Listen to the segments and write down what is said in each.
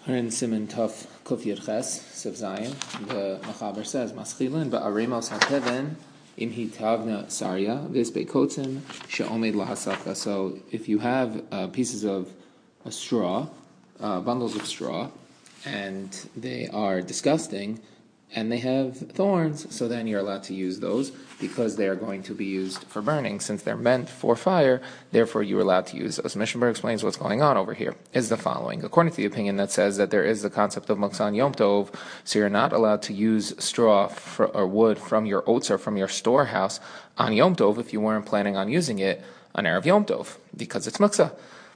We're in Siman Tov Kuf Yud Ches, Siv Zayin. The Mechaber says, Maschilin ba'aremos hateven im hitavna sarya vis beikotzim she'omed lahasaka. So if you have pieces of a straw, bundles of straw, and they are disgusting, and they have thorns, so then you're allowed to use those because they are going to be used for burning. Since they're meant for fire, therefore you're allowed to use those. Mishnah Berurah explains what's going on over here is the following. According to the opinion that says that there is the concept of Muktzah Yom Tov, so you're not allowed to use straw or wood from your oats or from your storehouse on Yom Tov if you weren't planning on using it on Erev Yom Tov, because it's Muktzah.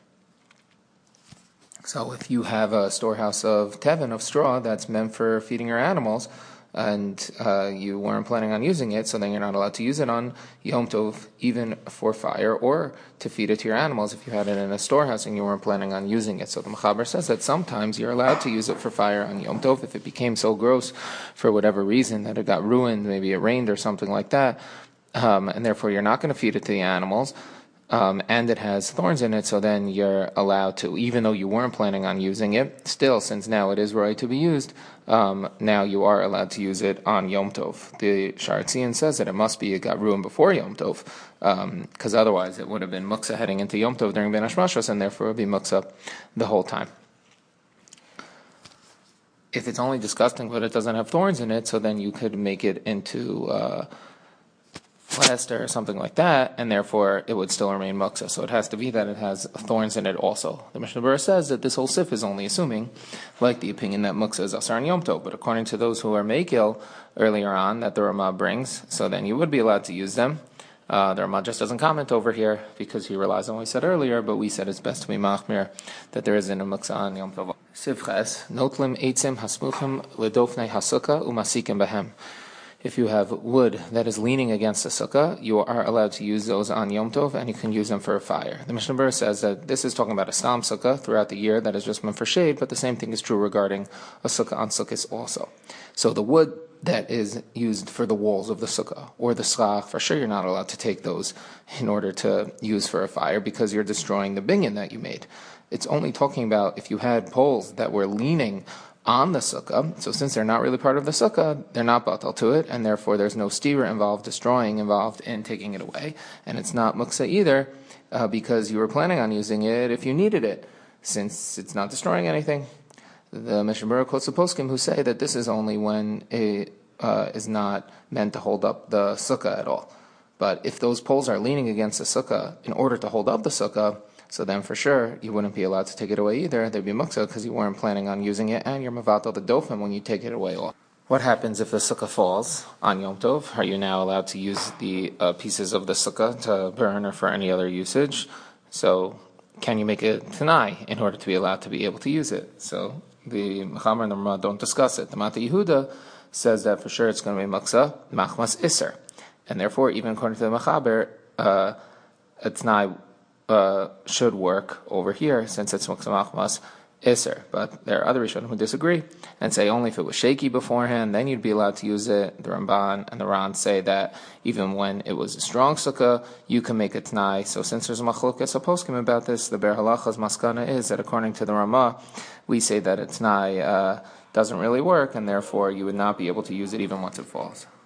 So if you have a storehouse of tevin, of straw, that's meant for feeding your animals, and you weren't planning on using it, so then you're not allowed to use it on Yom Tov, even for fire, or to feed it to your animals if you had it in a storehouse and you weren't planning on using it. So the Mechaber says that sometimes you're allowed to use it for fire on Yom Tov if it became so gross for whatever reason that it got ruined, maybe it rained or something like that, and therefore you're not going to feed it to the animals. And it has thorns in it, so then you're allowed to, even though you weren't planning on using it, still, since now it is right to be used, now you are allowed to use it on Yom Tov. The Sha'ar HaTziyun says that it got ruined before Yom Tov, because otherwise it would have been muktzah heading into Yom Tov during Ben Hashmashos, and therefore it would be muktzah the whole time. If it's only disgusting but it doesn't have thorns in it, so then you could make it into plaster or something like that, and therefore it would still remain muktzah. So it has to be that it has thorns in it also. The Mishnah Berurah says that this whole sif is only assuming, like the opinion that muktzah is asar and yom tov, but according to those who are meikil earlier on that the Ramah brings, so then you would be allowed to use them. The Ramah just doesn't comment over here because he relies on what we said earlier, but we said it's best to be machmir that there isn't a muktzah on yom tov. Siv ches, notlim eitzim hasmuchim ledofnei hasukah umasikim behem. If you have wood that is leaning against the sukkah, you are allowed to use those on Yom Tov, and you can use them for a fire. The Mishnah Berurah says that this is talking about a stam sukkah throughout the year that is just meant for shade, but the same thing is true regarding a sukkah on sukkahs also. So the wood that is used for the walls of the sukkah, or the schach, for sure you're not allowed to take those in order to use for a fire because you're destroying the binyan that you made. It's only talking about if you had poles that were leaning on the sukkah, so since they're not really part of the sukkah, they're not batal to it, and therefore there's no stira involved, destroying involved in taking it away, and it's not muktzah either, because you were planning on using it if you needed it, since it's not destroying anything. The Mishnah Berurah quotes the poskim who say that this is only when it is not meant to hold up the sukkah at all. But if those poles are leaning against the sukkah in order to hold up the sukkah, so then for sure, you wouldn't be allowed to take it away either. There'd be muktzah because you weren't planning on using it, and you're mavatal the dofim when you take it away. What happens if the sukkah falls on Yom Tov? Are you now allowed to use the pieces of the sukkah to burn or for any other usage? So can you make a tanai in order to be allowed to be able to use it? So the Mechaber and the Ramah don't discuss it. The Mata Yehuda says that for sure it's going to be muktzah, machmas iser. And therefore, even according to the Mechaber, a tanai should work over here since it's muktzah machmas iser. But there are other Rishonim who disagree and say only if it was shaky beforehand, then you'd be allowed to use it. The Ramban and the Ran say that even when it was a strong sukkah, you can make a t'nai. So since there's a machlokas poskim about this, the Ber Halacha's maskana is that according to the Ramah, we say that a t'nai doesn't really work, and therefore you would not be able to use it even once it falls.